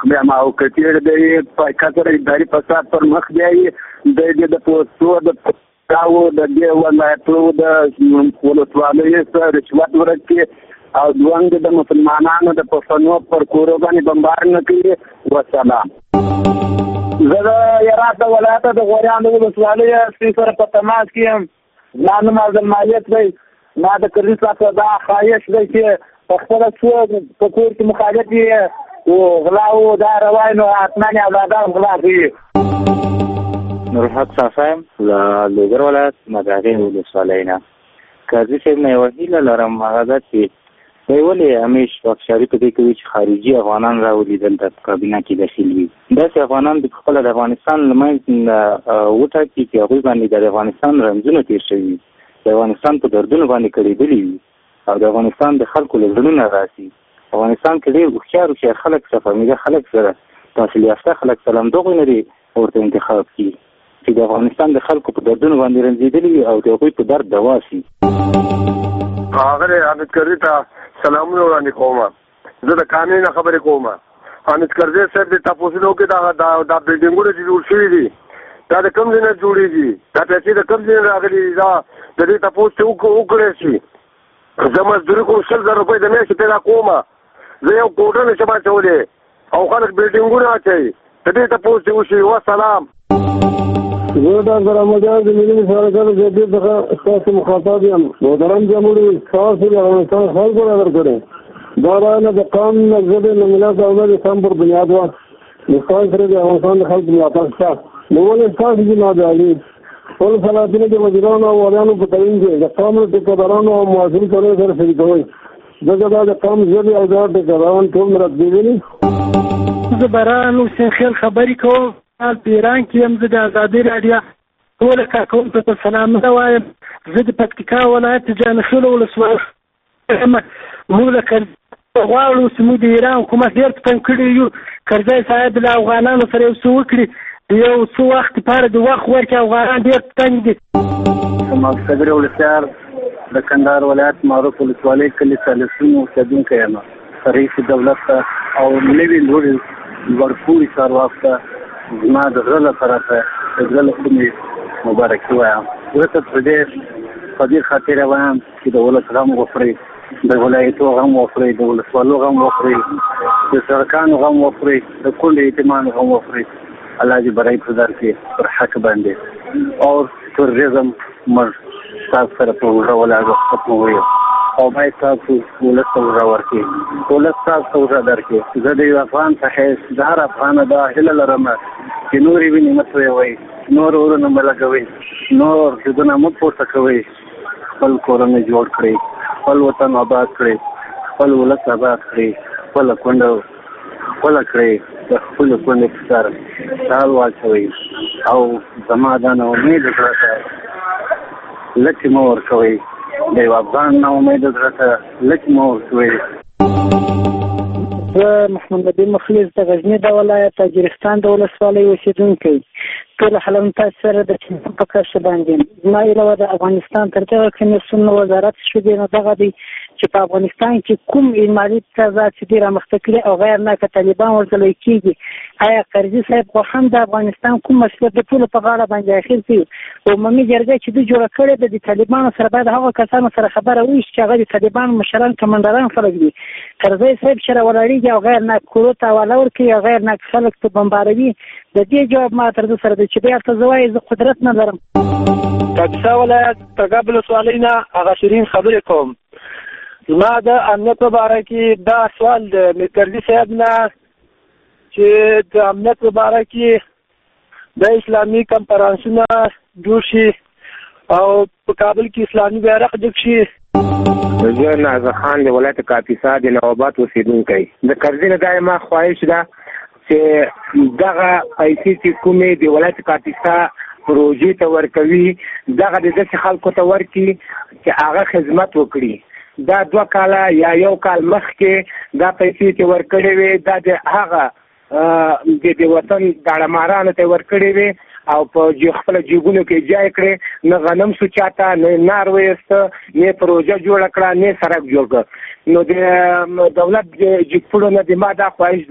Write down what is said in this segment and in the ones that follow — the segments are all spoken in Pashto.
بیا ما او کتیر دی په کتر اداري فساد پر مخ دی د پوسټو د راو د دې ولایتو د ولسوالیو سره رشوت ورکړي او دوی د مسلمانانو د پښتنو پر کورو باندې بمبار نه کوي وسلام. زه د هرات ولایت د غوریانو ولسوالۍ سره په تماس کې یم. زما نوم عبدالمالک دی. ما د کرزي څخه دا خواهش دی چې په خپله څوک په کور کې مخالف وي او غلا و دا روای نو حتما اولادان غلا کوي. نورحق صافایم له لوګر ولایت مداغین ولسوالۍ نه. قاضي صاحب نه یوه هیله لرم، هغه ده چې دی ولې همیش بخشاري په دې کوي چې خارجي افغانان راولي دلته په کابینه کې داخل وي. داسې افغانان د خپله د افغانستان له منځ وټاکي چې هغوی باندې د افغانستان رنځونه تېر شوي، د افغانستان په دردونو باندې کړېدلي وي او د افغانستان د خلکو له زړونه راسي. افغانستان کې ډېر هوښیار خلک سره فهمیده خلک سره تحصیل یافته خلک سره همدغوی نه دي ورته انتخاب کړي چې د افغانستان د خلکو په دردونو باندې رنځېدلي وي او د هغوی په درد دوا شي. ښاغلی حامد کرزي ته سلامونه وړاندې کوم. زه د قانون نه خبرې کوم. حامد کرزي صاحب د تاسو کې دا بلډینګونه چې جوړ شوي دي دا د کوم ځای نه جوړېږي؟ دا پیسې د کوم ځای نه راغلي دي؟ دا د دې تاسو چې وکړی شي. زه مزدوري کوم 100,000 روپۍ د میاشتې پیدا کوم. زه یو کوټه نشم اچولی او خلک بلډینګونه اچوي. د دې تاسو چې وشي. وسلام. زه ډاکټر احمد جان د ملي مشارکت جدید څخه ستاسو مخاطب یم. محترم جمهوري ستاسو د افغانستان خلکو نظر کړی دا رایه د قانون نه ژبې نه ملت او د اسلام پر بنیاد وه. د ستاسو سره د افغانستان د خلکو ملاتړ شته. نو ولې ستاسو جناب علي ټول صلاحیتونه د وزیرانو او والیانو په تعین کې د قانون ټیکهدارانو او معاشري ټولنې سره شریکوئ؟ ځکه دا د قانون ژبې او د ټیکهداران ټول مرتبېدلي. زه باران حسین خیل خبرې کوم. په ایران کې یم. زه د ازادي راډیو ټوله کارکوونکو ته سلامونه وایم. زه د پکتیکا ولایت جانخیل ولسوالۍ یم. موږ له کرزي غواړو چې موږ د ایران حکومت ډېر په تنګ کړي یو. کرزي صاحب له افغانانو سره یو څه وکړي، یو څه وخت لپاره د وخت ورکړي. افغانان ډېر په تنګ دي. زما صبري ولسیار د کندهار ولایت معروف ولسوالۍ کلي ثالثونو اوسېدونکی یم. رئیس دولت ته او نوي لوړپوړي چارواکو ته زما د زړه له طرفه د زړه له کومې مبارکي وایم. زه ته په دې خاطر وایم چې د ولس غم وخورئ، د ولایتو غم وخورئ، د ولسوالو غم وخورئ، د سړکانو غم وخورئ، د کل یتیمانو غم وخورئ. الله دې برای په در کې پر حق باندې او تروریزم موږ تاسو سره په وژه ولاړو ختموي او باید تاسو ولس ته وژه ورکړي، ولس تاسو ته وژه درکړي. زه د یو افغان په حیث د هر افغانه دا هیله لرم چې نورې وینې مه تویوئ، نور ورونه مه لګوئ، نور ضدونه مه پورته کوئ. خپل کورونه جوړ کړئ، خپل وطن آباد کړئ، خپل ولس آباد کړئ، خپله کونډه خپله کړئ، د خپلې کونډې په سر شال واچوئ او زما دا نا امید زړه ته لکې مه ورکوئ. د یو افغان نا امید زړه ته لکې مه ورکوئ. زه محمد نبي مخلص د غزني د ولایت تاجرستان د ولسوالۍ اوسېدونکی. ټول حلم تاسو سره د ټلیفون په کښ باندې زما ایله وه د افغانستان تر دغه کمیسیون وزارت شو دی نو دغه دی چې په افغانستان کې کوم مالي تضاد چې دی رامخته کړي او غیر ناکه طالبان ورځلی کېږي. آیا کرزي صاحب خو هم د افغانستان کوم مسؤلیت د ټولو په غاړه باندې اخیر کړي؟ عمومي جرګه چې دوی جوړه کړې ده د طالبانو سره باید هغه کسانو سره خبره وشي چې هغه د طالبانو مشران کمانډران خلک دي. کرزي صاحب سره ولاړېږي او غیر ناک کورو ته حواله ورکوي او غیر ناک خلک ته بمباروي. د دې جواب ما تر ده سره دی چې بیا ته زه وایي زه قدرت نه لرم. کاپیسا ولایت تګاب ولسوالۍ نه هغه شیرین خبرې کوم. زما د امنیت په باره کې دا سوال د کرزي صاحب نه چې د امنیت په باره کې د اسلامي کنفرانسونه جوړ شي او په کابل کې اسلامي بیرغ جګ شي. زه نازر خان د ولایت کاپیسا د نواباد اوسېدونکی. د کرزي نه دا ما خواهش ده چې دغه پیسې چې کومې د ولایت کاپیسا پروژې ته ورکوي دغه د داسې خلکو ته ورکړي چې هغه خدمت وکړي. دا 2 کاله یا 1 کال مخکې دا پیسې چې ورکړې وې دا د هغه د وطن داړمارانو ته ورکړې وې او په خپل جیبونو کې ځای کړې. نه غنم سو چاته، نه نار ویسته، نه پروژه جوړ کړه، نه سړک جوړ کړ. نو د دولت جګپړو نه د ما دا خواهش ده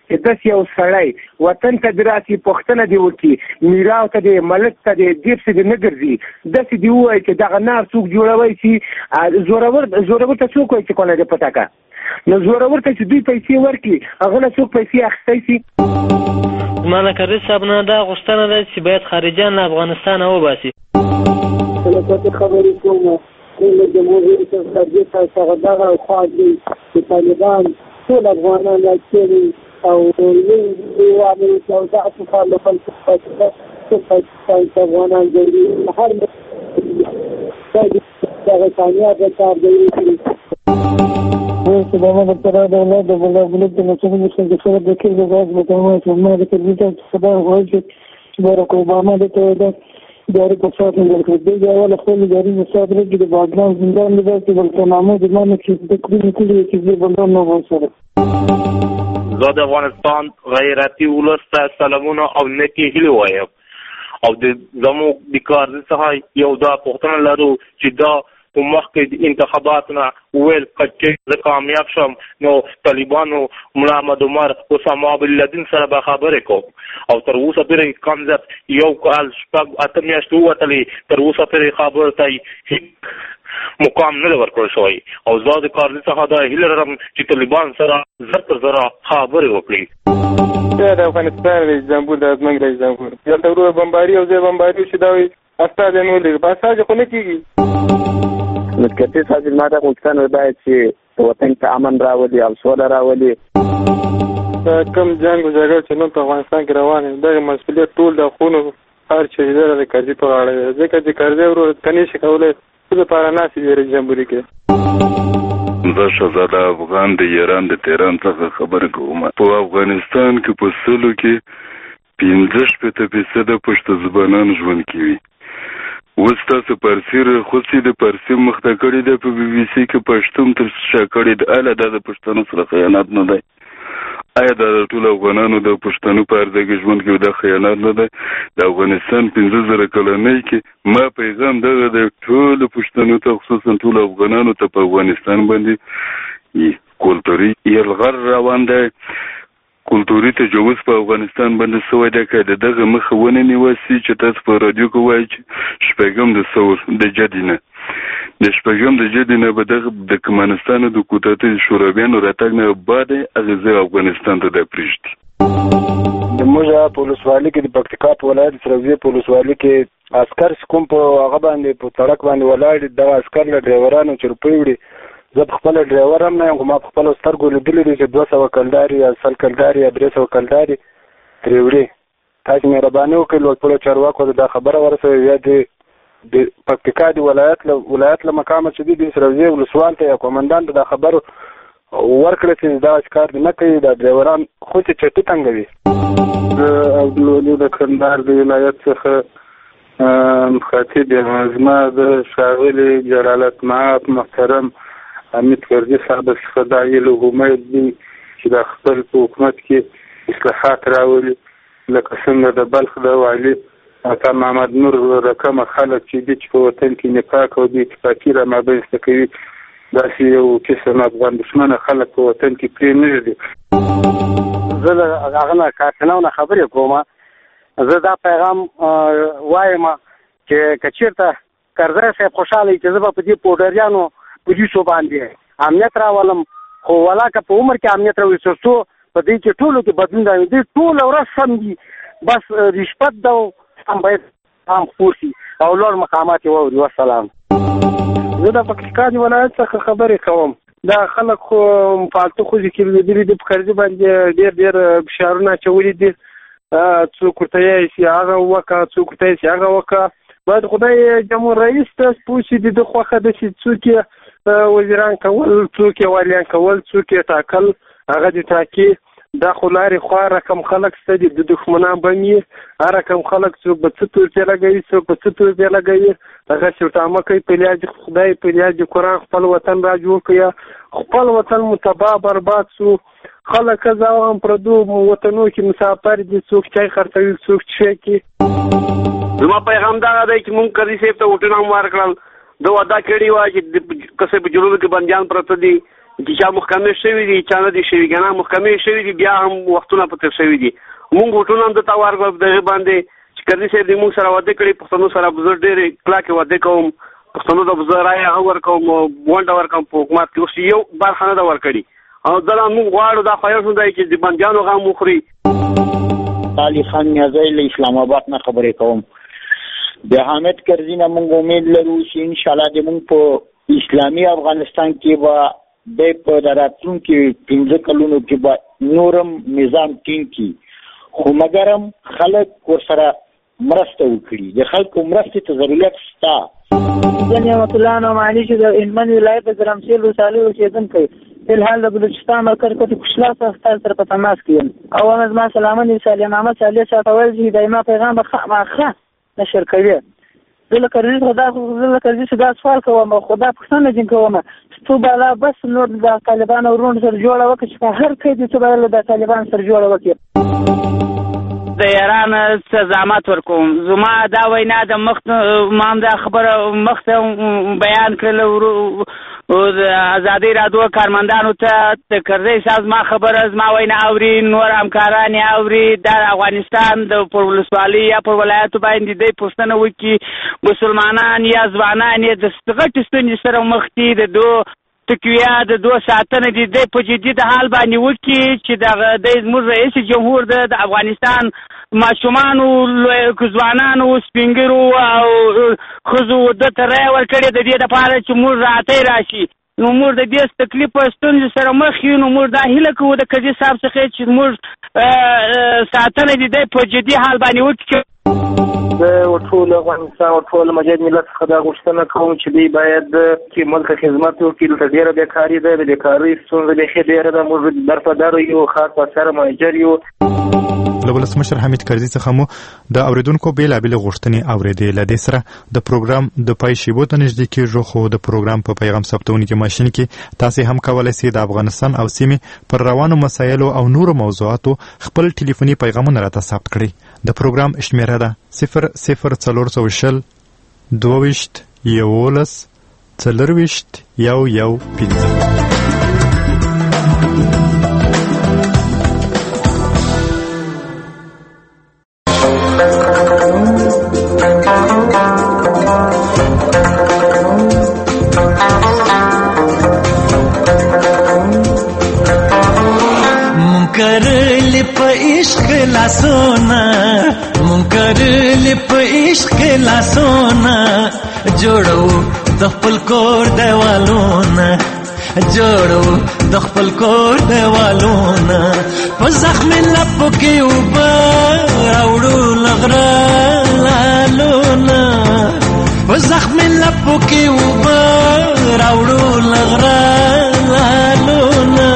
چې داسې یو سړی وطن ته دې راسي پوښتنه دې وکړي میراو ته دې ملک ته دې دیب څه دې نه ګرځي داسې دې ووایي چې دغه نار څوک جوړوی شي زورور ته څوک وایي چې کونه دې پټکه نو زورور ته چې دوی پیسې ورکړي هغه له څوک پیسې اخیستی شي. زما د کرزي صاحب نه دا غوښتنه ده چې باید خارجیان له افغانستانه وباسي. خبرې کوم د جمهوریت خارجي څخه دغه خوا دي چې طالبان ټول افغانان راچېري او لوی عامل او دغه کار له فلسفه افغانان جوړي هر دغه کامیاب کار دی. چې دا د تر د ولادت د بلوغ د نشو د خبرو د کېږي د غاز متوازن چې ما د تلویزیون څخه غواړي چې باراک اوباما د ته جاری په څیر د دې اول خپل جاری مساعد لري د باګرام زندان د دې په نامه د مانه چې د کړي کړي چې د بندر نو وسره زه د افغانستان غیرتي ولسته سلامونه او نیکی هیله وایم او د زموږ د کار څخه یو دا پوښتنه لرو چې دا په مخکې د انتخاباتو نه ویل چې زه کامیاب شم نو طالبانو ملا احمد عمر اسامه بن لادن سره به خبرې کوم او تر اوسه پورې کم زیات یو کال شپږ اته میاشتې ووتلې تر اوسه پورې خبرو ته هیڅ مقام نه ورکړل شوی او زه د کار څخه دا هیله لرم چې طالبان سره زر تر زره خبرې وکړي. د افغانستان رئیس جمهور د زموږ رئیس جمهور دلته ورو بمباري او زه بمباري چې دا وي استاد نو لري بس هغه خو نه کیږي. نو کته صاحب ما ته غوښتنه وکړه چې وطن ته امن راولي او سوله راولي. کم جنگ او جګړه چې نن په افغانستان کې روانه ده د مسؤلیت ټول د خونو هر چې د کرزي په اړه ده ځکه چې کرزي ورو کني شي کولای څه لپاره ناسي د رئیس جمهوریت کې. زه شهزاده افغان د ایران د تهران څخه خبر کوم. په افغانستان کې په سلو کې 15% پښتو زبانان ژوند کوي. اوس تاسو پارسي خصوصي د پارسي مخته کړی دی په بي بي سي کې پښتون تر شا کړی دی اله د پښتنو سره خیانت نه دی. آیا د ټول افغانانو د پښتنو په ارزه کې ژوند کې د خیانت نه دی؟ د افغانستان 15,000 کلنۍ کې ما پیغام دغه د ټول پښتنو ته خصوصا ټول افغانانو ته په افغانستان باندې کلتوري یلغار روان دی. کلتوري تجاوز په افغانستان باندې سوی دی که د دغه مخه ونه نیوسي چې تاسو په رادیو کې وایي چې شپږم د ثور د جدي د شپږم د جدي نه به دغه د کمانستانو د کوتاتي شورویانو راتګ نه بعد هغه افغانستان ته د پریږدي. د موږ په ولسوالۍ کې د پکتیکا په ولایت سروزي په ولسوالۍ کې عسکر کوم په هغه باندې په سړک باندې ولاړ د عسکر له ډرایورانو چې روپۍ وړي زه په خپل ډرایور هم نه یم خو ما په خپلو سترګو لیدلي دي چې 200 کلداري یا 100 کلداري یا 300 کلداري ترې وړي. تاسو مهرباني وکړئ لوړپوړو چارواکو ته دا خبره ورسوئ یا د پکتیکا د ولایت له مقامه چې دي د سروزي ولسوال ته یا قومندان ته دا خبر ورکړه چې دا کار نه کوي دا ډرایوران خو چې چټي تنګوي. د عبدالولي د کندهار د ولایت څخه مخاطب یم. زما د ښاغلي جلالت مآب محترم حمید کرزي صاحب څخه دا هیله امید دي چې د خپل په حکومت کې اصلاحات راولي لکه څنګه د بلخ د والي عطا محمد نور رقم خلک چې دي چې په وطن کې نفاق او بې اتفاقي را مابینځته کوي داسې یو قسم افغان دښمنه خلک په وطن کې پرې نه ږدي. زه د هغه نه کارکنانو خبرې کوم. زه دا پیغام وایم چې که چېرته کرزی صاحب خوشحاله وي چې زه به په دې پوډریانو پولیسو باندې امنیت راولم خو ولاکه په عمر کې امنیت راوړي تر څو په دې کې ټولو کې بدلون راوي. دوی ټوله ورځ سم دي بس رشوت ده هم باید هم خپور شي او لوړ مقامات یې واوري. وسلام. زه د پکتیکا د ولایت څخه خبرې کوم. دا خلک خو فالتو خوځې کې لوېدلي دي په کرزي باندې ډېر فشارونه اچولي دي. څوک ورته یایي چې هغه وکړه څوک ورته یایي چې هغه وکړه. باید خدای جمهور رئیس ته پوه شي د ده خوښه ده چې څوک یې وزیران کول څوک یې والیان کول څوک یې ټاکل هغه دې ټاکي. دا خو لارې خوا رقم خلک شته دي د دښمنان به مي هر رقم خلک څوک به څه توپې لګوي څوک به څه توپې لګوي هغه شرطامه کوي په لیاج خدای په لیاج قرآن خپل وطن را جوړ کړي خپل وطن متباه برباد سو خلک زاو هم پردو وطنو کې مسافر دي څوک چای خرڅوي څوک چای کې. زما پیغام دا دی چې مونږ کرزي صاحب ته وټونه هم ورکړل د وعده کړي وه چې کسې په جنوب کې بندیان پراته دي چې چا محکمې شوي دي چا نه دي شوي که نه محکمې شوي دي بیا هم وختونه په تېر شوي دي مونږ وټونه هم دته ورکړو دغې باندې چې کرزي صاحب دې مونږ سره واده کړي پښتنو سره به زه ډېرې کلاکې واده کوم پښتنو ته به زه رایه هغه ورکوم ونډه ورکوم په حکومت کې اوس یو برخه نه ده ورکړي او دله مونږ غواړو دا خواهش دی چې د بندیانو غم وخوري علي خان نیازی له اسلام آباد نه خبرې کوم د حامد کرزي نه مونږ امید لرو چې انشاءالله د مونږ په اسلامي افغانستان کې به د په راتلونکي 15 کلونو کې به نورم نظام ټینګ کړي خو مګر هم خلک ورسره مرسته وکړي د خلکو مرستې ته ضرورت شته زه نعمت الله نعماني چې د هلمند ولایت د ګرمسیر ولسوالۍ اوسېدونکی فلحال د بلوچستان مرکز کوټې کشلا څخه ستاسو سره په تماس کې یم او هم زما سلامه نبي صالح محمد صالح صاحب ویل چې دایما پیغام به خامخا نشر کوي زه له کرزي څخه دا سوال کوم او خدا پوښتنه ځین کوم چې تو بالا بس نور د طالبانو ورونو سره جوړه وکړي چې په هر قید تو بالا د طالبان سره جوړه وکړي د ایران زعامت ورکوم زما دا وینا د ما هم دا خبره مخته بیان کړله د ازادي راډیو کارمندانو ته د کرزي صاحب ما خبره زما وینا اوري نور همکاران یې اوري د افغانستان د پر ولسوالۍ یا پر ولایتو باندې د پښتنه وکړي مسلمانان یا ځوانان یې د غټې ستونزې سره مخ دي د دوه تقویه د دوه ساتنه دي د په جدي د حال باندې وکړي چې د زموږ رئیس جمهور د افغانستان ماشومانو ځوانانو سپینګرو او ښځو د ته رایه ورکړې د دې دپاره چې موږ راتی راشي نو موږ د دې تکلیف په ستونزې سره مخ یو نو موږ دا هیله کوو د کرزي صاحب څخه چې موږ ساتنه دي د په جدي حال باندې وکړي د ټول افغانستان او ټول مجاهد ملت څخه دا غوښتنه کوم چې دوی باید چې ملک خدمت وکړي دلته ډېره بیکاري ده د بیکارۍ ستونزه بیخي ډېره ده موږ درپدر یو خاص سره مهاجر یو له ولسمشر حمید کرزي څخه مو د اوریدونکو بیلابېلې غوښتنې اورېدې له دې سره د پروګرام د پای شیبو ته نږدې کېږو خو د پروګرام په پیغام ثبتونکي ماشین کې تاسې هم کولی سئ د افغانستان او سیمې پر روانو مسایلو او نورو موضوعاتو خپل ټلیفوني پیغامونه راته ثبت کړئ د پروګرام شمیره ده 00420 22 11 40 115 جوړو د خپل کور دیوالونه جوړو د خپل کور دیوالونه په زخم لپو کې اوبه راوړو لغره لالونه په زخم لپو کې اوبه راوړو لغره لالونه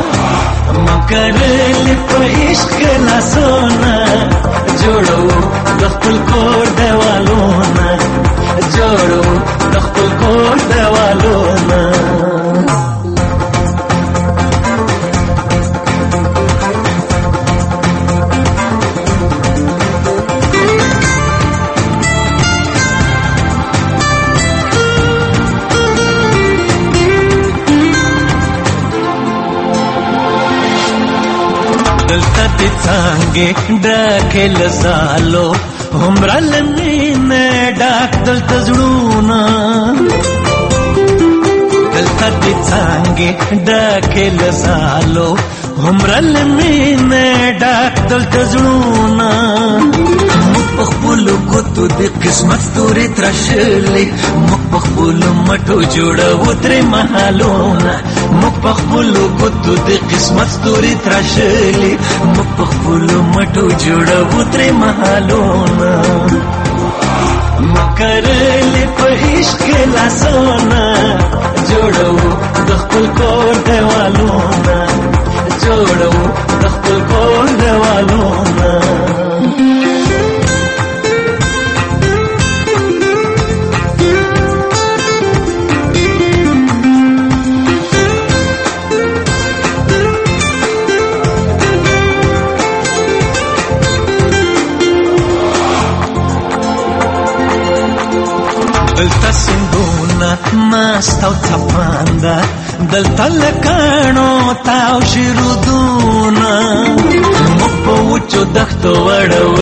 مکرل په عشق لاسونه جوړو د خپل کور دیوالونه جوړو د خپل کور دیوالونه دلته دې څانګې ډکې له زالو همرا لمینه ډاک دلته زړونه دلته دې څانګې ډکې له زالو همرا لمینه ډاک دلته زړونه موږ په خپلو ګوتو د قسمت ستوري تراشلې موږ په خپلو مټو جوړوو ترې محالونه موږ په خپلو ګوتو د قسمت ستوري تراشلې موږ په خپلو مټو جوړوو ترې محالونه مکرلې په عشق لاسونه جوړوو د خپل کور دیوالونه جوړوو د خپل کور دیوالونه دلته سندونه مست او څپانده دلته لکانو تاو شرودونه مو په وچو دښتو وړو